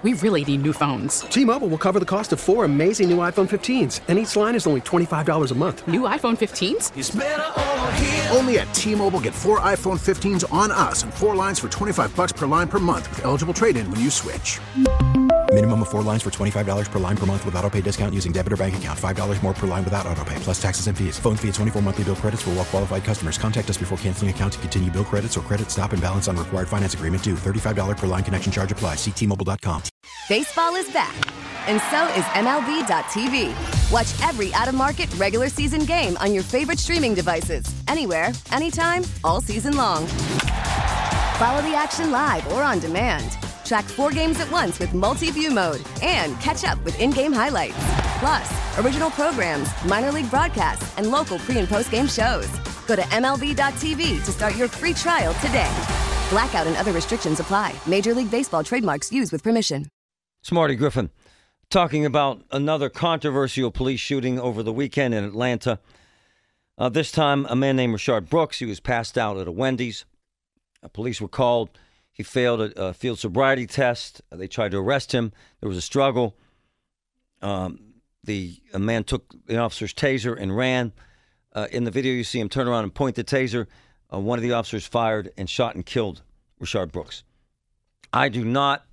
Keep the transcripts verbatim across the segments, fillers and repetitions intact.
We really need new phones. T-Mobile will cover the cost of four amazing new iPhone fifteens, and each line is only twenty-five dollars a month. New iPhone fifteens? It's better over here. Only at T-Mobile, get four iPhone fifteens on us and four lines for twenty-five dollars per line per month with eligible trade-in when you switch. Minimum of four lines for twenty-five dollars per line per month with autopay discount using debit or bank account. five dollars more per line without autopay, plus taxes and fees. Phone fee at twenty-four monthly bill credits for well-qualified customers. Contact us before canceling account to continue bill credits or credit stop and balance on required finance agreement due. thirty-five dollars per line connection charge applies. See T Mobile dot com. Baseball is back, and so is M L B dot T V. Watch every out-of-market regular season game on your favorite streaming devices. Anywhere, anytime, all season long. Follow the action live or on demand. Track four games at once with multi-view mode and catch up with in-game highlights. Plus, original programs, minor league broadcasts, and local pre- and post-game shows. Go to M L B dot T V to start your free trial today. Blackout and other restrictions apply. Major League Baseball trademarks used with permission. It's Marty Griffin talking about another controversial police shooting over the weekend in Atlanta. Uh, this time, a man named Rayshard Brooks. He was passed out at a Wendy's. Uh, police were called. He failed a, a field sobriety test. Uh, they tried to arrest him. There was a struggle. Um, the a man took the officer's taser and ran. Uh, in the video, you see him turn around and point the taser. Uh, one of the officers fired and shot and killed Rayshard Brooks. I do not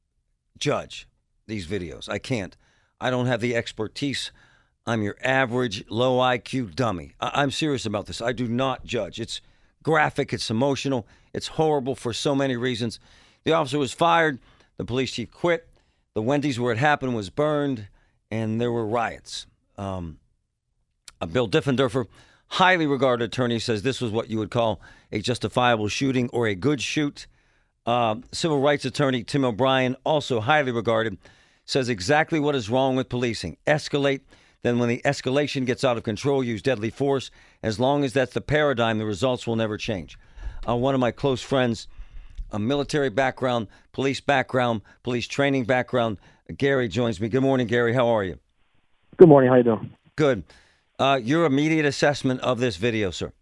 judge these videos. I can't. I don't have the expertise. I'm your average low I Q dummy. I- I'm serious about this. I do not judge. It's graphic. It's emotional. It's horrible for so many reasons. The officer was fired. The police chief quit. The Wendy's where it happened was burned, and there were riots. Um, uh, Bill Diffenderfer, highly regarded attorney, says this was what you would call a justifiable shooting or a good shoot. Uh, civil rights attorney Tim O'Brien, also highly regarded, says exactly what is wrong with policing. Escalate. Then when the escalation gets out of control, use deadly force. As long as that's the paradigm, the results will never change. Uh, one of my close friends, a military background, police background, police training background, Gary joins me. Good morning, Gary. How are you? Good morning. How you doing? Good. Uh, your immediate assessment of this video, sir?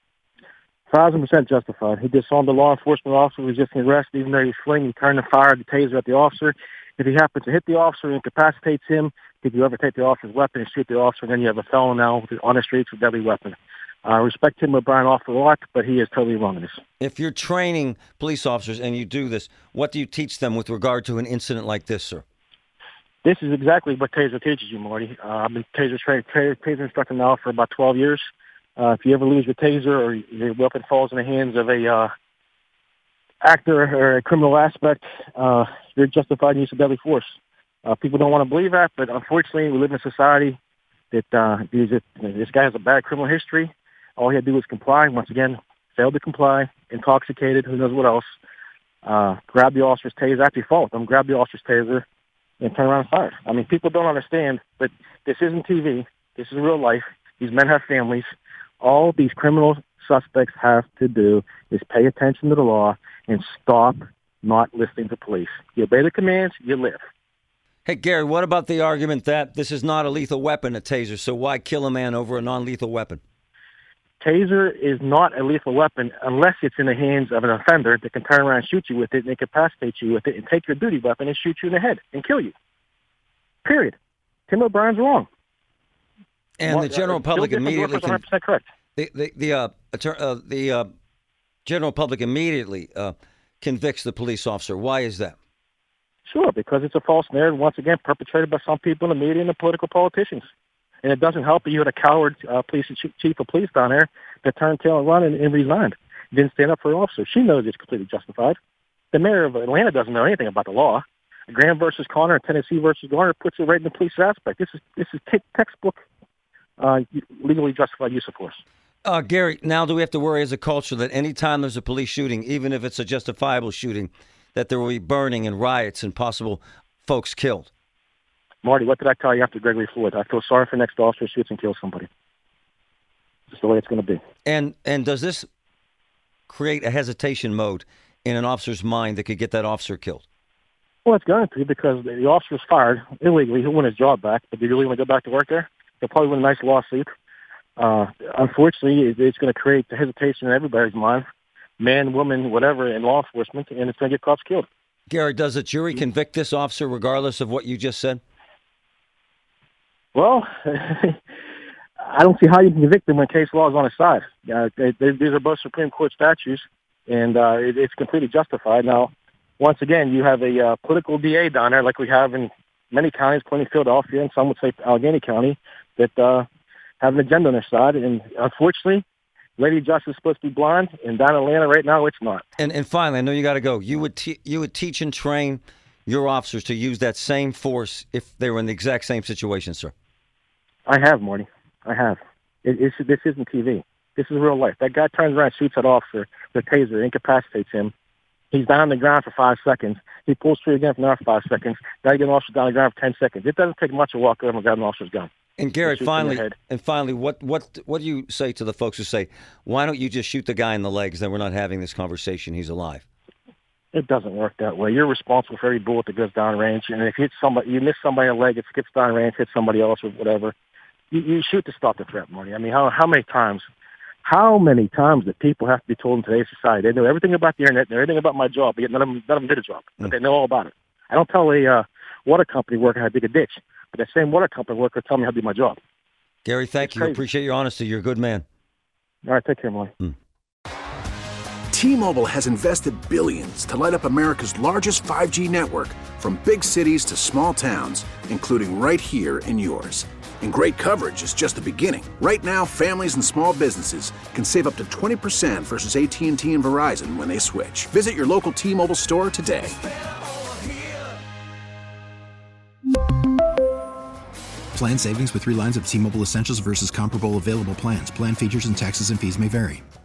Thousand percent justified. He disarmed the law enforcement officer resisting arrest, even though he was fleeing. He turned and fired the taser at the officer. If he happens to hit the officer and incapacitates him, if you ever take the officer's weapon and shoot the officer, then you have a felon now on the streets with a deadly weapon. I uh, respect Tim O'Brien awful lot, but he is totally wrong in this. If you're training police officers and you do this, what do you teach them with regard to an incident like this, sir? This is exactly what Taser teaches you, Marty. Uh, I've been Taser trained, Taser instructor now for about twelve years. Uh, if you ever lose your Taser or your weapon falls in the hands of a uh, actor or a criminal aspect, uh, you're justified in use of deadly force. Uh, people don't want to believe that, but unfortunately, we live in a society that uh, this guy has a bad criminal history. All he had to do was comply. Once again, failed to comply, intoxicated, who knows what else. Uh, grab the officer's taser. Actually, fault them. Grab the officer's taser and turn around and fire. I mean, people don't understand, but this isn't T V. This is real life. These men have families. All these criminal suspects have to do is pay attention to the law and stop not listening to police. You obey the commands, you live. Hey, Gary, what about the argument that this is not a lethal weapon, a taser, so why kill a man over a non-lethal weapon? Taser is not a lethal weapon unless it's in the hands of an offender that can turn around and shoot you with it and incapacitate you with it and take your duty weapon and shoot you in the head and kill you. Period. Tim O'Brien's wrong. And well, the general uh, public immediately one hundred percent correct. The the the uh, uh, the uh, general public immediately uh, convicts the police officer. Why is that? Sure, because it's a false narrative, once again, perpetrated by some people in the media and the political politicians. And it doesn't help that you had a coward uh, police chief of police down there that turned tail and run and, and resigned. Didn't stand up for her officer. She knows it's completely justified. The mayor of Atlanta doesn't know anything about the law. Graham versus Connor and Tennessee versus Garner puts it right in the police aspect. This is this is t- textbook uh, legally justified use of force. Uh, Gary, now do we have to worry as a culture that any time there's a police shooting, even if it's a justifiable shooting, that there will be burning and riots and possible folks killed? Marty, what did I tell you after Gregory Floyd? I feel sorry for the next officer who shoots and kills somebody. It's the way it's going to be. And and does this create a hesitation mode in an officer's mind that could get that officer killed? Well, it's going to, because the officer was fired illegally. He'll win his job back, but do you really want to go back to work there? He'll probably win a nice lawsuit. Uh, unfortunately, it's going to create the hesitation in everybody's mind, man, woman, whatever, in law enforcement, and it's going to get cops killed. Gary, does a jury convict this officer regardless of what you just said? Well, I don't see how you can convict him when case law is on his side. Uh, they, they, these are both Supreme Court statutes, and uh, it, it's completely justified. Now, once again, you have a uh, political D A down there, like we have in many counties, including Philadelphia, and some would say Allegheny County, that uh, have an agenda on their side. And unfortunately, Lady Justice is supposed to be blonde, and down in Atlanta right now, it's not. And and finally, I know you got to go. You would te- you would teach and train your officers to use that same force if they were in the exact same situation, sir. I have, Marty. I have. It, it's, this isn't T V. This is real life. That guy turns around, shoots that officer, the taser, incapacitates him. He's down on the ground for five seconds. He pulls through again for another five seconds. Now you get an officer down on the ground for ten seconds. It doesn't take much to walk over and grab an officer's gun. And Gary, finally, and finally, what, what what do you say to the folks who say, why don't you just shoot the guy in the legs, then we're not having this conversation, he's alive? It doesn't work that way. You're responsible for every bullet that goes down range, and if you hit somebody, you miss somebody in the leg, it skips down range, hits somebody else or whatever, you, you shoot to stop the threat, Marty. I mean, how how many times, how many times that people have to be told in today's society, they know everything about the internet, they know everything about my job, but yet none of them, none of them did a job, but mm. they know all about it. I don't tell a uh, water company worker how to dig a ditch, but that same water company worker tell me how to do my job. Gary, thank it's you. crazy. Appreciate your honesty. You're a good man. All right, take care, Marty. Mm. T-Mobile has invested billions to light up America's largest five G network, from big cities to small towns, including right here in yours. And great coverage is just the beginning. Right now, families and small businesses can save up to twenty percent versus A T and T and Verizon when they switch. Visit your local T-Mobile store today. Plan savings with three lines of T-Mobile Essentials versus comparable available plans. Plan features and taxes and fees may vary.